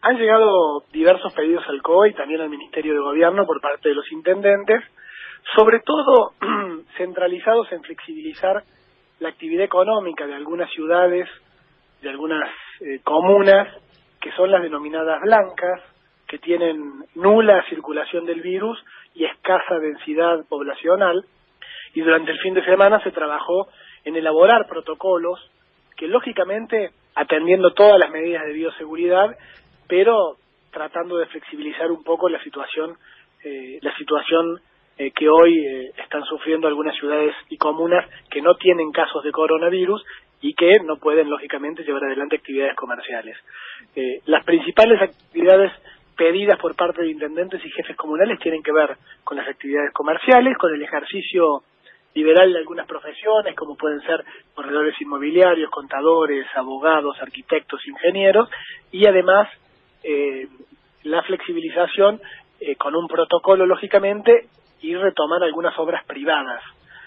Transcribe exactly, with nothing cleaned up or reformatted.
Han llegado diversos pedidos al C O E y también al Ministerio de Gobierno por parte de los intendentes, sobre todo centralizados en flexibilizar la actividad económica de algunas ciudades, de algunas eh, comunas, que son las denominadas blancas, que tienen nula circulación del virus y escasa densidad poblacional, y durante el fin de semana se trabajó en elaborar protocolos que, lógicamente, atendiendo todas las medidas de bioseguridad, pero tratando de flexibilizar un poco la situación, eh, la situación eh, que hoy eh, están sufriendo algunas ciudades y comunas que no tienen casos de coronavirus y que no pueden, lógicamente, llevar adelante actividades comerciales. Eh, las principales actividades pedidas por parte de intendentes y jefes comunales tienen que ver con las actividades comerciales, con el ejercicio liberal de algunas profesiones, como pueden ser corredores inmobiliarios, contadores, abogados, arquitectos, ingenieros, y además eh, la flexibilización eh, con un protocolo, lógicamente, y retomar algunas obras privadas.